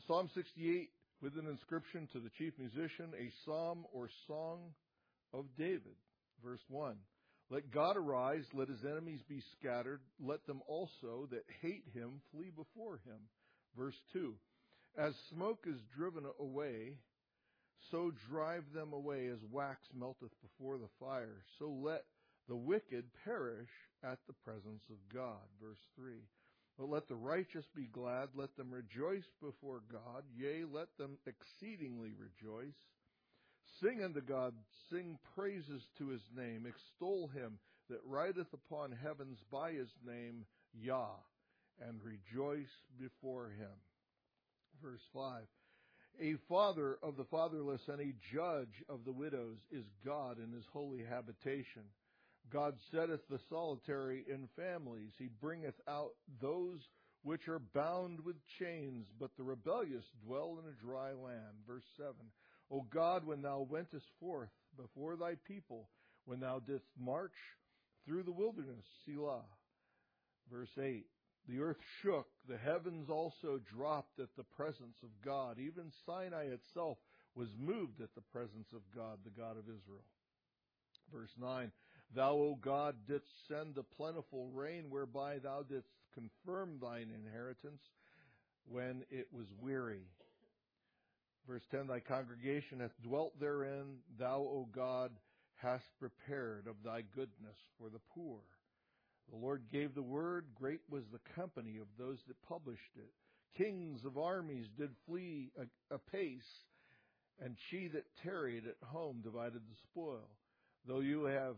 Psalm 68 with an inscription to the chief musician, a psalm or song of David. Verse 1. Let God arise, let his enemies be scattered, let them also that hate him flee before him. Verse 2. As smoke is driven away, so drive them away as wax melteth before the fire. So let the wicked perish at the presence of God. Verse 3. But let the righteous be glad, let them rejoice before God, yea, let them exceedingly rejoice. Sing unto God, sing praises to his name, extol him that rideth upon heavens by his name, Yah, and rejoice before him. Verse 5. A father of the fatherless and a judge of the widows is God in his holy habitation. God setteth the solitary in families. He bringeth out those which are bound with chains, but the rebellious dwell in a dry land. Verse 7. O God, when thou wentest forth before thy people, when thou didst march through the wilderness, Selah. Verse 8. The earth shook, the heavens also dropped at the presence of God. Even Sinai itself was moved at the presence of God, the God of Israel. Verse 9, Thou, O God, didst send the plentiful rain, whereby thou didst confirm thine inheritance when it was weary. Verse 10, Thy congregation hath dwelt therein. Thou, O God, hast prepared of thy goodness for the poor. The Lord gave the word, great was the company of those that published it. Kings of armies did flee apace, and she that tarried at home divided the spoil. Though you have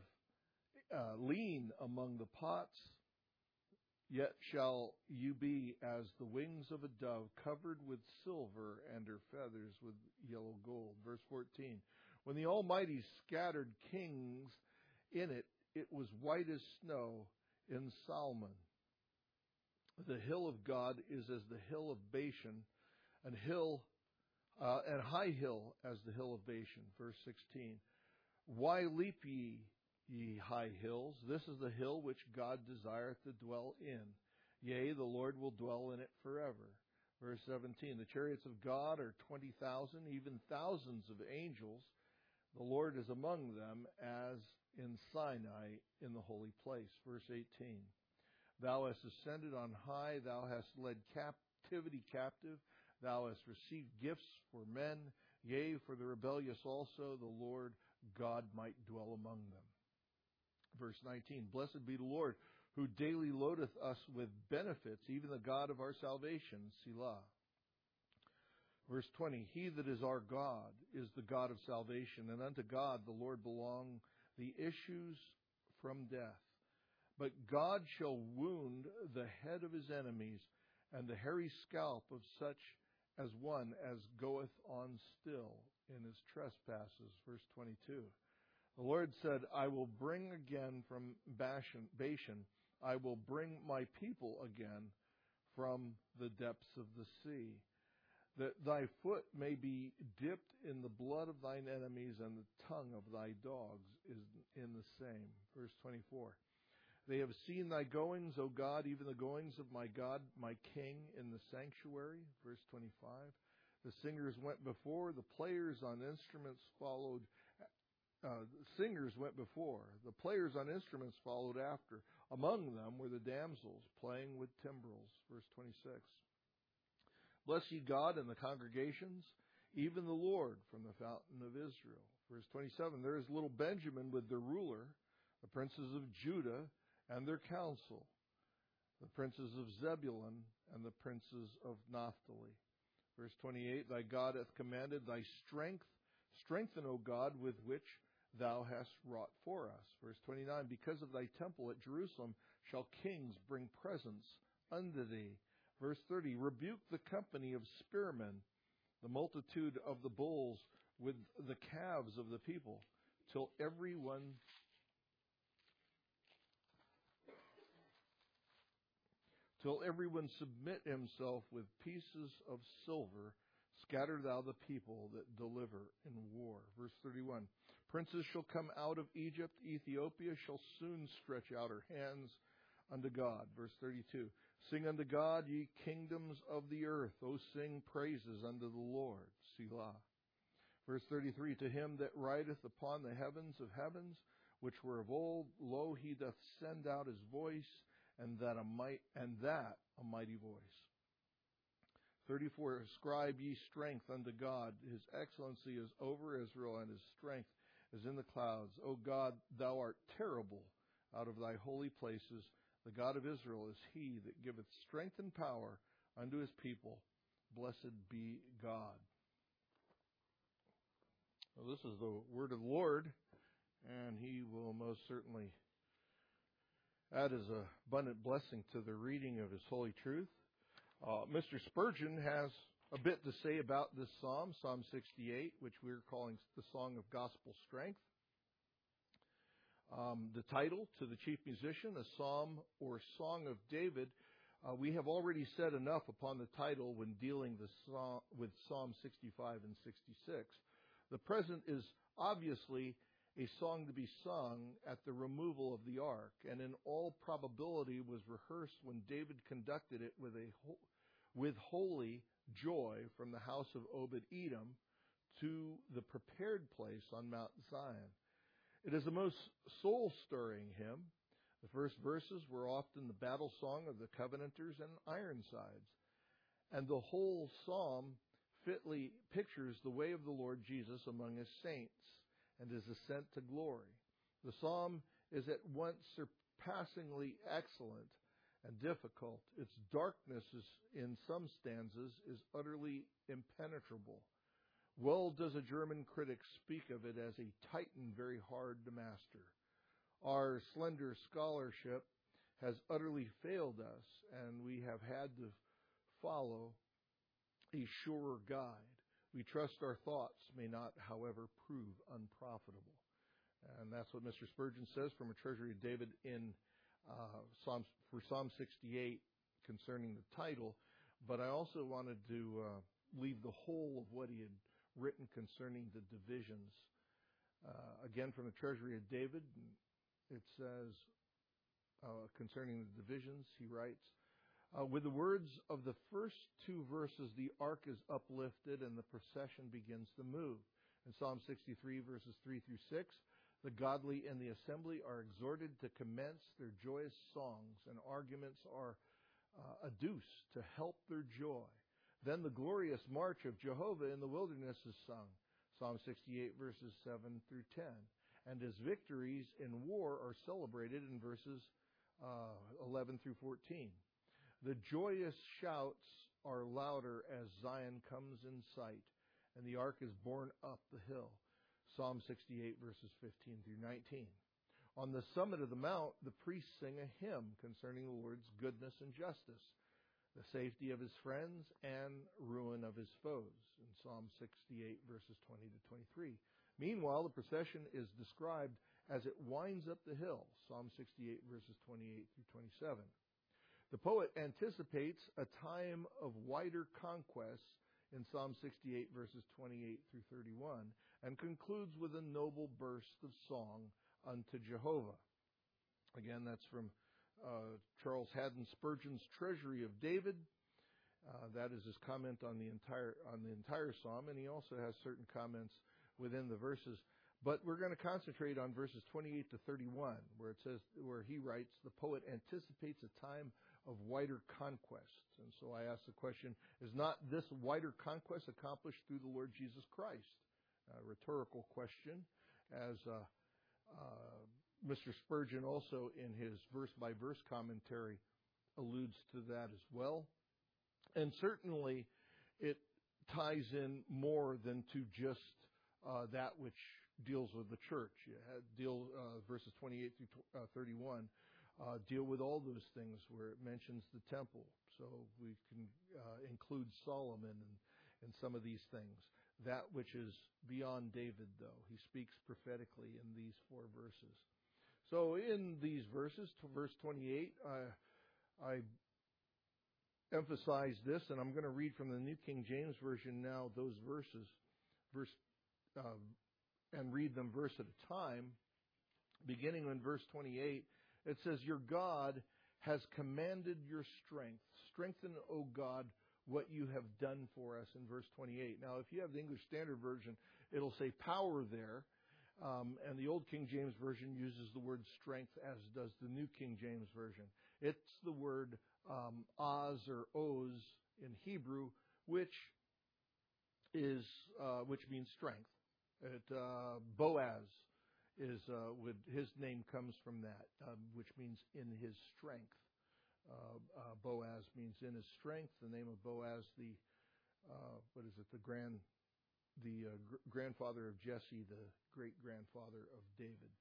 lean among the pots, yet shall you be as the wings of a dove, covered with silver, and her feathers with yellow gold. Verse 14, When the Almighty scattered kings in it, it was white as snow in Salmon. The hill of God is as the hill of Bashan, and high hill as the hill of Bashan. Verse 16. Why leap ye high hills? This is the hill which God desireth to dwell in. Yea, the Lord will dwell in it forever. Verse 17. The chariots of God are 20,000, even thousands of angels. The Lord is among them, as in Sinai in the holy place. Verse 18. Thou hast ascended on high, thou hast led captivity captive, thou hast received gifts for men, yea, for the rebellious also, the Lord God might dwell among them. Verse 19. Blessed be the Lord, who daily loadeth us with benefits, even the God of our salvation, Selah. Verse 20, He that is our God is the God of salvation, and unto God the Lord belong the issues from death. But God shall wound the head of his enemies, and the hairy scalp of such as one as goeth on still in his trespasses. Verse 22, The Lord said, I will bring again from Bashan, I will bring my people again from the depths of the sea. That thy foot may be dipped in the blood of thine enemies, and the tongue of thy dogs is in the same. Verse 24. They have seen thy goings, O God, even the goings of my God, my King, in the sanctuary. Verse 25. The singers went before, the players on instruments followed. The singers went before, the players on instruments followed after. Among them were the damsels playing with timbrels. Verse 26. Bless ye God in the congregations, even the Lord from the fountain of Israel. Verse 27, There is little Benjamin with their ruler, the princes of Judah and their council, the princes of Zebulun and the princes of Naphtali. Verse 28, Thy God hath commanded thy strength. Strengthen, O God, with which thou hast wrought for us. Verse 29, Because of thy temple at Jerusalem shall kings bring presents unto thee. Verse 30, Rebuke the company of spearmen, the multitude of the bulls with the calves of the people, till everyone submit himself with pieces of silver. Scatter thou the people that deliver in war. Verse 31, Princes shall come out of Egypt. Ethiopia shall soon stretch out her hands unto God. Verse 32, Sing unto God, ye kingdoms of the earth. O sing praises unto the Lord. Selah. Verse 33, to him that rideth upon the heavens of heavens, which were of old, lo, he doth send out his voice, and that a mighty voice. 34, ascribe ye strength unto God. His excellency is over Israel, and his strength is in the clouds. O God, thou art terrible out of thy holy places. The God of Israel is he that giveth strength and power unto his people. Blessed be God. Well, this is the word of the Lord, and he will most certainly add his abundant blessing to the reading of his holy truth. Mr. Spurgeon has a bit to say about this psalm, Psalm 68, which we're calling the Song of Gospel Strength. The title, to the chief musician, a psalm or song of David. We have already said enough upon the title when dealing with Psalm 65 and 66. The present is obviously a song to be sung at the removal of the ark, and in all probability was rehearsed when David conducted it with holy joy from the house of Obed-Edom to the prepared place on Mount Zion. It is a most soul-stirring hymn. The first verses were often the battle song of the Covenanters and Ironsides, and the whole psalm fitly pictures the way of the Lord Jesus among his saints and his ascent to glory. The psalm is at once surpassingly excellent and difficult. Its darkness in some stanzas is utterly impenetrable. Well does a German critic speak of it as a titan very hard to master. Our slender scholarship has utterly failed us, and we have had to follow a surer guide. We trust our thoughts may not, however, prove unprofitable. And that's what Mr. Spurgeon says from a Treasury of David in Psalm 68 concerning the title. But I also wanted to leave the whole of what he had written concerning the divisions. Again, from the Treasury of David, it says concerning the divisions, he writes, with the words of the first two verses, the ark is uplifted and the procession begins to move. In Psalm 63, verses 3 through 6, the godly in the assembly are exhorted to commence their joyous songs, and arguments are adduced to help their joy. Then the glorious march of Jehovah in the wilderness is sung, Psalm 68, verses 7 through 10. And his victories in war are celebrated in verses 11 through 14. The joyous shouts are louder as Zion comes in sight, and the ark is borne up the hill. Psalm 68, verses 15 through 19. On the summit of the mount, the priests sing a hymn concerning the Lord's goodness and justice, the safety of his friends and ruin of his foes, in Psalm 68, verses 20 to 23. Meanwhile, the procession is described as it winds up the hill, Psalm 68, verses 28 through 27. The poet anticipates a time of wider conquests in Psalm 68, verses 28 through 31, and concludes with a noble burst of song unto Jehovah. Again, that's from Charles Haddon Spurgeon's Treasury of David. That is his comment on the entire psalm, and he also has certain comments within the verses. But we're going to concentrate on verses 28 to 31, where he writes, the poet anticipates a time of wider conquest. And so I ask the question, is not this wider conquest accomplished through the Lord Jesus Christ? A rhetorical question, as Mr. Spurgeon also in his verse-by-verse commentary alludes to that as well. And certainly it ties in more than to just that which deals with the church. Verses 28 through 31 deal with all those things where it mentions the temple. So we can include Solomon and some of these things. That which is beyond David, though, he speaks prophetically in these 4 verses. So in these verses, to verse 28, I emphasize this, and I'm going to read from the New King James Version now those verses, and read them verse at a time. Beginning in verse 28, it says, your God has commanded your strength. Strengthen, O God, what you have done for us, in verse 28. Now, if you have the English Standard Version, it'll say power there. And the Old King James Version uses the word strength, as does the New King James Version. It's the word oz or oz in Hebrew, which means strength. Boaz is his name comes from that, which means in his strength. Boaz means in his strength. The name of Boaz, the grandfather of Jesse, the great grandfather of David.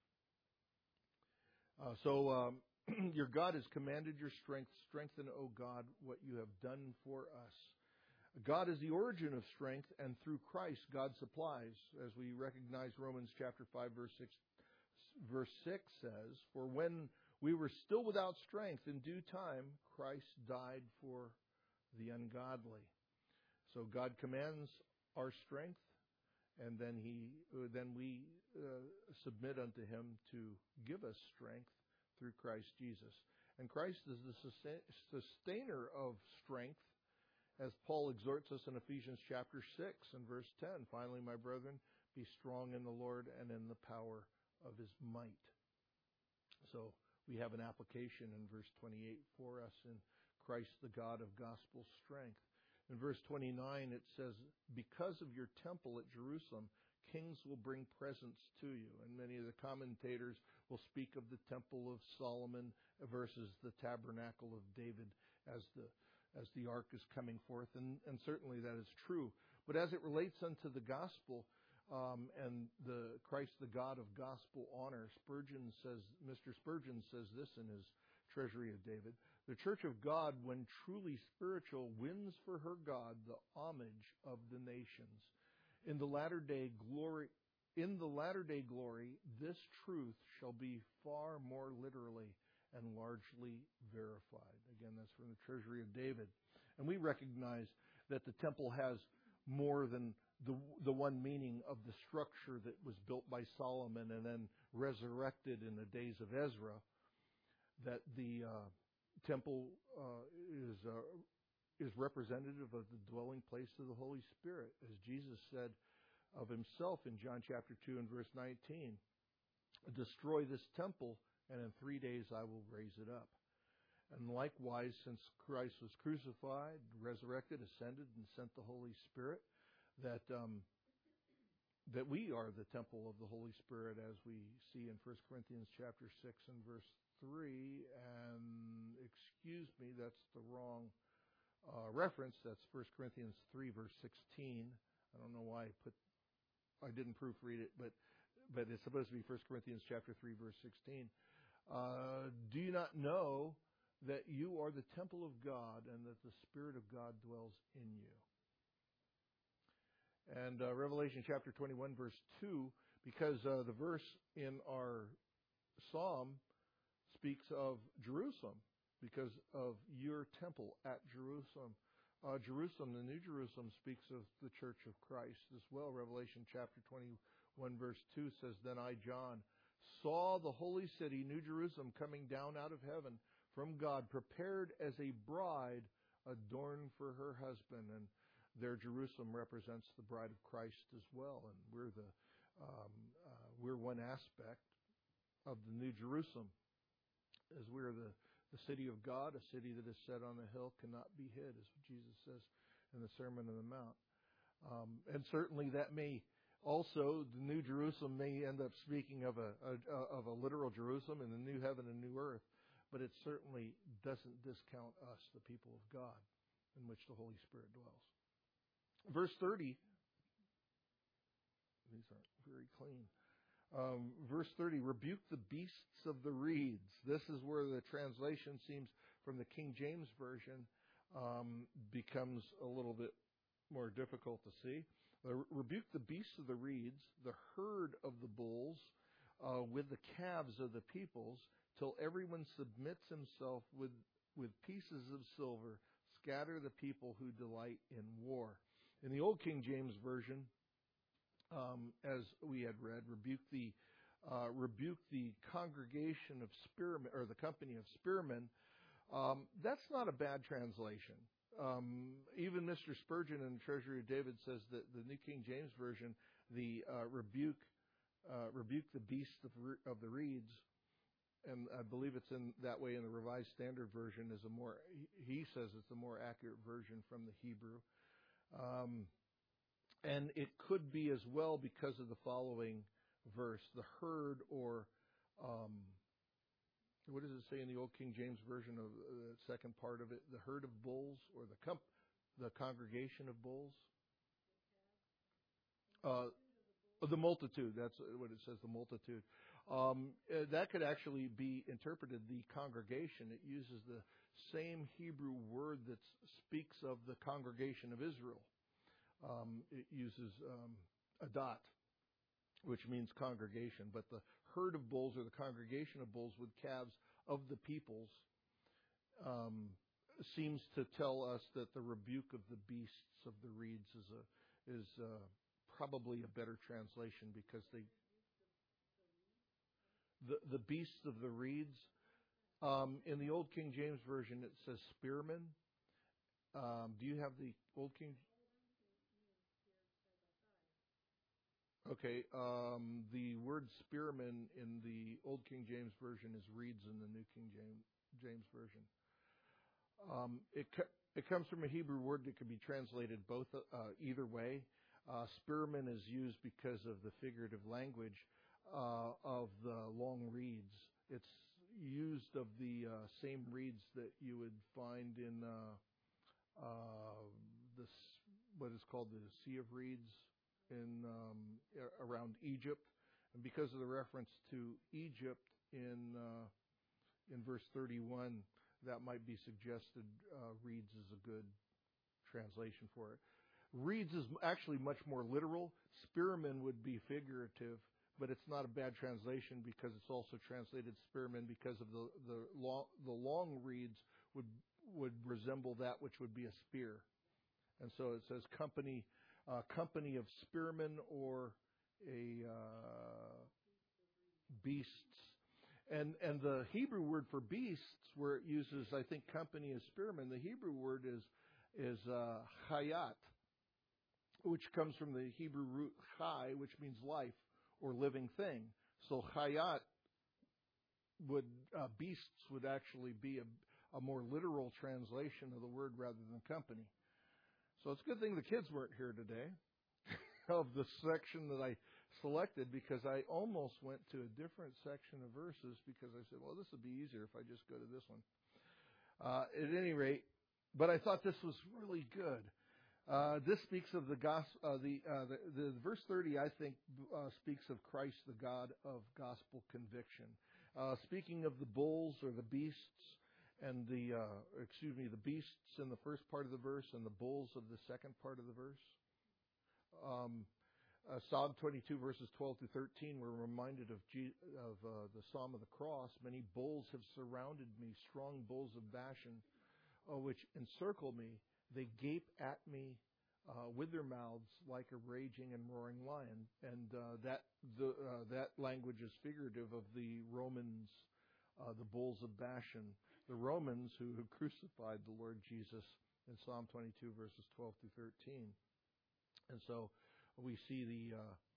Your God has commanded your strength. Strengthen, O God, what you have done for us. God is the origin of strength, and through Christ, God supplies. As we recognize Romans chapter 5, verse 6 says, "For when we were still without strength, in due time, Christ died for the ungodly." So God commands our strength, and then we submit unto Him to give us strength through Christ Jesus. And Christ is the sustainer of strength, as Paul exhorts us in Ephesians chapter 6 and verse 10. "Finally, my brethren, be strong in the Lord and in the power of His might." So we have an application in verse 28 for us in Christ, the God of gospel strength. In verse 29, it says, "Because of your temple at Jerusalem, kings will bring presents to you." And many of the commentators will speak of the temple of Solomon versus the tabernacle of David as the ark is coming forth. And certainly that is true. But as it relates unto the gospel, and the Christ, the God of gospel honor, Mr. Spurgeon says this in his Treasury of David: "The Church of God, when truly spiritual, wins for her God the homage of the nations. In the latter day glory, this truth shall be far more literally and largely verified." Again, that's from the Treasury of David. And we recognize that the temple has more than the one meaning of the structure that was built by Solomon and then resurrected in the days of Ezra. That the temple is representative of the dwelling place of the Holy Spirit, as Jesus said of Himself in John chapter 2 and verse 19, "Destroy this temple, and in 3 days I will raise it up." And likewise, since Christ was crucified, resurrected, ascended, and sent the Holy Spirit, that we are the temple of the Holy Spirit, as we see in 1 Corinthians chapter 6 and verse 3. And excuse me, that's the wrong reference. That's 1 Corinthians 3 verse 16. I don't know why I didn't proofread it, but it's supposed to be 1 Corinthians chapter 3 verse 16. "Do you not know that you are the temple of God, and that the Spirit of God dwells in you?" And Revelation chapter 21 verse 2, because the verse in our psalm speaks of Jerusalem, because of your temple at Jerusalem. Jerusalem, the New Jerusalem, speaks of the Church of Christ as well. Revelation chapter 21 verse 2 says, "Then I, John, saw the holy city, New Jerusalem, coming down out of heaven from God, prepared as a bride adorned for her husband." And there Jerusalem represents the bride of Christ as well. And we're one aspect of the New Jerusalem, as we're the city of God, a city that is set on a hill, cannot be hid, as Jesus says in the Sermon on the Mount. And certainly that may also, the New Jerusalem may end up speaking of a literal Jerusalem in the new heaven and new earth, but it certainly doesn't discount us, the people of God, in which the Holy Spirit dwells. Verse 30, these aren't very clean. Verse 30, "Rebuke the beasts of the reeds." This is where the translation seems, from the King James Version, becomes a little bit more difficult to see. "Rebuke the beasts of the reeds, the herd of the bulls, with the calves of the peoples, till everyone submits himself with pieces of silver. Scatter the people who delight in war." In the Old King James Version, as we had read, rebuke the congregation of spearmen, or the company of spearmen, That's not a bad translation. Even Mr. Spurgeon in Treasury of David says that the New King James Version, the rebuke the beast of the reeds, and I believe it's in that way in the Revised Standard Version, is he says it's a more accurate version from the Hebrew. And it could be as well because of the following verse, the herd, or what does it say in the Old King James Version of the second part of it? The herd of bulls, or the congregation of bulls? The multitude. That's what it says, the multitude. That could actually be interpreted the congregation. It uses the same Hebrew word that speaks of the congregation of Israel. It uses adat, which means congregation. But the herd of bulls, or the congregation of bulls with calves of the peoples, seems to tell us that the rebuke of the beasts of the reeds is probably a better translation, because the beasts of the reeds. In the Old King James Version, it says spearmen. Do you have the Old King? Okay. The word spearmen in the Old King James Version is reeds in the New King James Version. It comes from a Hebrew word that could be translated both either way. Spearman is used because of the figurative language of the long reeds. It's used of the same reeds that you would find in what is called the Sea of Reeds in around Egypt, and because of the reference to Egypt in verse 31, that might be suggested. Reeds is a good translation for it. Reeds is actually much more literal. Spearmen would be figurative, but it's not a bad translation because it's also translated spearmen because of the long reeds would resemble that which would be a spear, and so it says company of spearmen, or a beasts. And the Hebrew word for beasts, where it uses, I think, company of spearmen, the Hebrew word is hayat, which comes from the Hebrew root chai, which means life or living thing. So hayat beasts would actually be a more literal translation of the word rather than company. So it's a good thing the kids weren't here today of the section that I selected, because I almost went to a different section of verses, because I said, well, this would be easier if I just go to this one. At any rate, but I thought this was really good. This speaks of the gospel. The verse 30, I think, speaks of Christ, the God of gospel conviction. Speaking of the bulls, or the beasts, and the beasts in the first part of the verse and the bulls of the second part of the verse. Psalm 22 verses 12 to 13, we're reminded of the Psalm of the Cross. Many bulls have surrounded me, strong bulls of Bashan, which encircle me. They gape at me with their mouths like a raging and roaring lion. And that language is figurative of the Romans, the bulls of Bashan, the Romans who crucified the Lord Jesus in Psalm 22 verses 12 through 13. And so we see the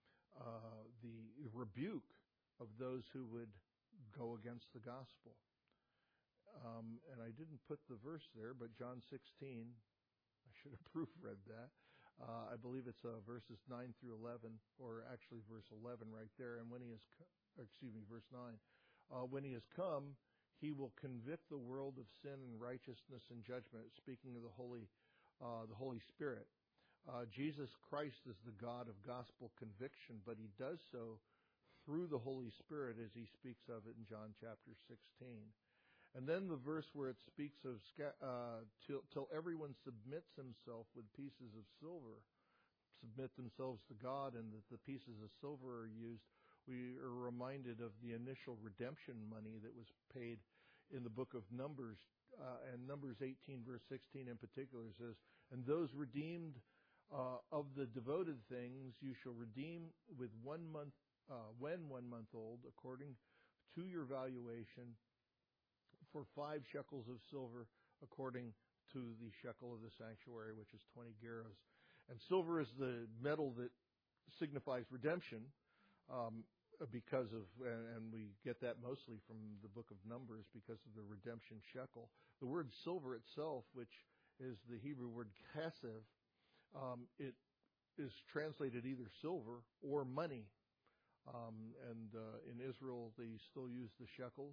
rebuke of those who would go against the gospel. And I didn't put the verse there, but John 16, I should have proofread that. I believe it's verses 9 through 11, or actually verse 11 right there. And verse 9. When he has come, he will convict the world of sin and righteousness and judgment. Speaking of the Holy Spirit. Jesus Christ is the God of gospel conviction, but he does so through the Holy Spirit, as he speaks of it in John chapter 16. And then the verse where it speaks of till everyone submits himself with pieces of silver, submit themselves to God, and that the pieces of silver are used. We are reminded of the initial redemption money that was paid in the book of Numbers, and Numbers 18 verse 16 in particular says, and those redeemed of the devoted things you shall redeem with 1 month, when 1 month old, according to your valuation, for 5 shekels of silver, according to the shekel of the sanctuary, which is 20 gerahs. And silver is the metal that signifies redemption, because of, and we get that mostly from the book of Numbers because of the redemption shekel. The word silver itself, which is the Hebrew word kesef, it is translated either silver or money. And in Israel, they still use the shekel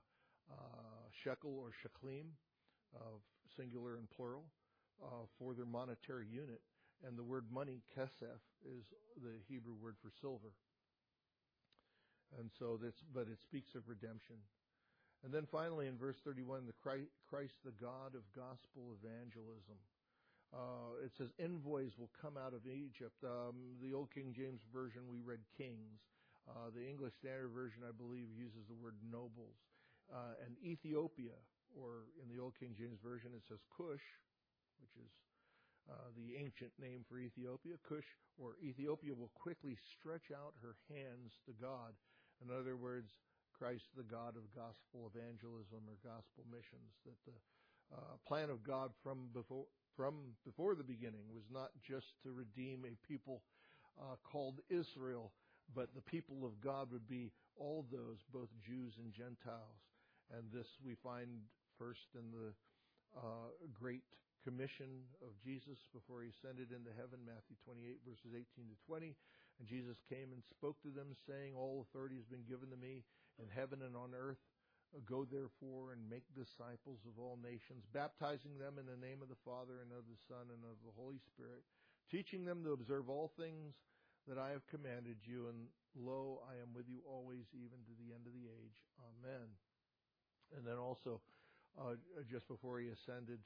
or sheklim, singular and plural, for their monetary unit. And the word money, kesef, is the Hebrew word for silver. And so but it speaks of redemption. And then finally in verse 31, the Christ, the God of gospel evangelism. It says, envoys will come out of Egypt. The Old King James Version, we read kings. The English Standard Version, I believe, uses the word nobles. And Ethiopia, or in the Old King James Version, it says Cush, which is the ancient name for Ethiopia. Cush, or Ethiopia, will quickly stretch out her hands to God. In other words, Christ, the God of gospel evangelism or gospel missions. That the plan of God from before the beginning was not just to redeem a people called Israel, but the people of God would be all those, both Jews and Gentiles. And this we find first in the Great Commission of Jesus before he ascended into heaven, Matthew 28, verses 18 to 20. And Jesus came and spoke to them, saying, all authority has been given to me in heaven and on earth. Go therefore and make disciples of all nations, baptizing them in the name of the Father and of the Son and of the Holy Spirit, teaching them to observe all things that I have commanded you. And lo, I am with you always, even to the end of the age. Amen. And then also, just before he ascended,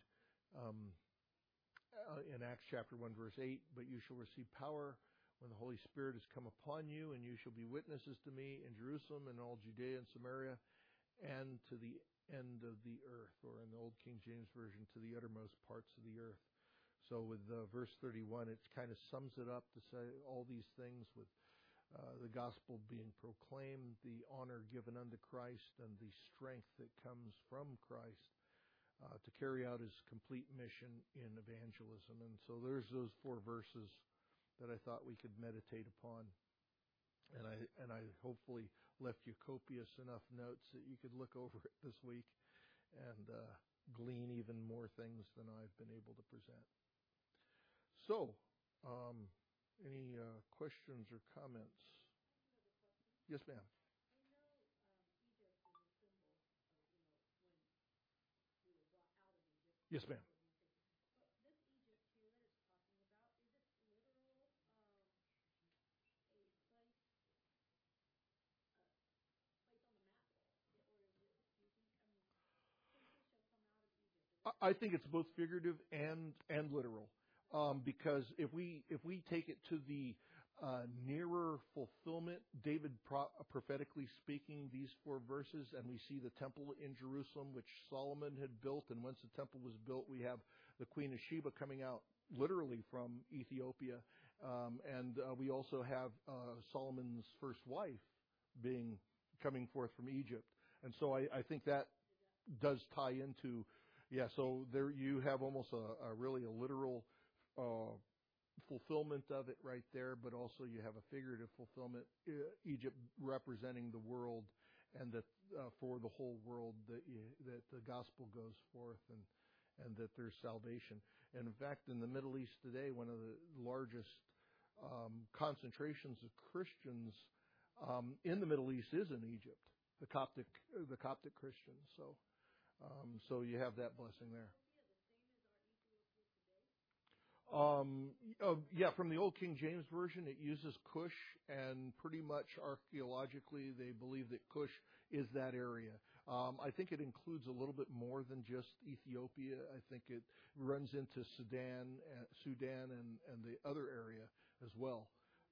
in Acts chapter 1, verse 8, but you shall receive power when the Holy Spirit has come upon you, and you shall be witnesses to me in Jerusalem and all Judea and Samaria and to the end of the earth, or in the Old King James Version, to the uttermost parts of the earth. So with verse 31, it kind of sums it up to say all these things with the gospel being proclaimed, the honor given unto Christ, and the strength that comes from Christ to carry out his complete mission in evangelism. And so there's those 4 verses that I thought we could meditate upon. And I hopefully left you copious enough notes that you could look over it this week and glean even more things than I've been able to present. So, any questions or comments? Yes, ma'am. Yes, ma'am. I think it's both figurative and literal, because if we take it to the nearer fulfillment, David prophetically speaking these 4 verses, and we see the temple in Jerusalem, which Solomon had built, and once the temple was built, we have the Queen of Sheba coming out literally from Ethiopia, and we also have Solomon's first wife coming forth from Egypt, and so I think that does tie into. Yeah, so there you have almost a really a literal fulfillment of it right there, but also you have a figurative fulfillment, Egypt representing the world, and that for the whole world that the gospel goes forth and that there's salvation. And in fact, in the Middle East today, one of the largest concentrations of Christians in the Middle East is in Egypt, the Coptic Christians. So you have that blessing there. Yeah, from the Old King James Version, it uses Cush, and pretty much archaeologically, they believe that Cush is that area. I think it includes a little bit more than just Ethiopia. I think it runs into Sudan and the other area as well.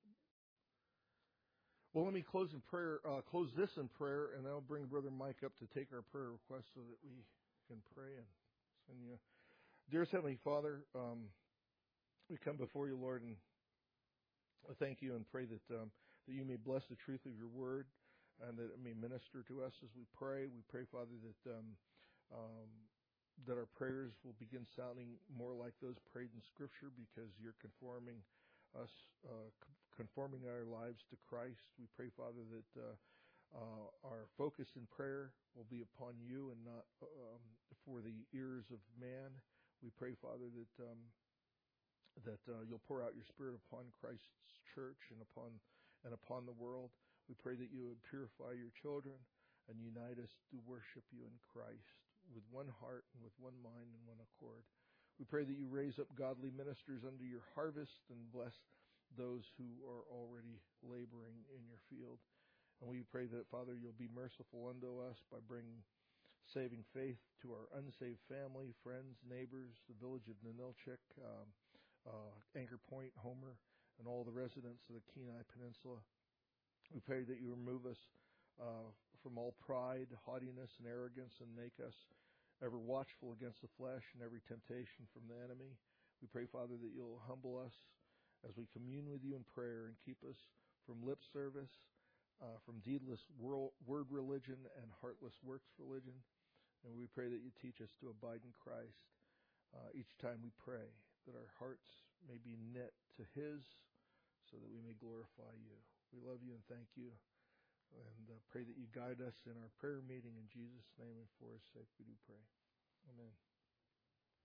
Well, let me close this in prayer, and I'll bring Brother Mike up to take our prayer requests so that we can pray and send you. Dearest Heavenly Father, we come before you, Lord, and I thank you and pray that you may bless the truth of your word and that it may minister to us as we pray. We pray, Father, that that our prayers will begin sounding more like those prayed in Scripture, because you're conforming us, conforming our lives to Christ. We pray, Father, that our focus in prayer will be upon you and not for the ears of man. We pray, Father, that you'll pour out your Spirit upon Christ's church and upon the world. We pray that you would purify your children and unite us to worship you in Christ with one heart and with one mind and one accord. We pray that you raise up godly ministers unto your harvest and bless those who are already laboring in your field. And we pray that, Father, you'll be merciful unto us by bringing saving faith to our unsaved family, friends, neighbors, the village of Ninilchik, Anchor Point, Homer, and all the residents of the Kenai Peninsula. We pray that you remove us from all pride, haughtiness, and arrogance, and make us ever watchful against the flesh and every temptation from the enemy. We pray, Father, that you'll humble us as we commune with you in prayer and keep us from lip service, from deedless word religion and heartless works religion. And we pray that you teach us to abide in Christ each time we pray, that our hearts may be knit to his so that we may glorify you. We love you and thank you, and pray that you guide us in our prayer meeting. In Jesus' name and for his sake we do pray. Amen.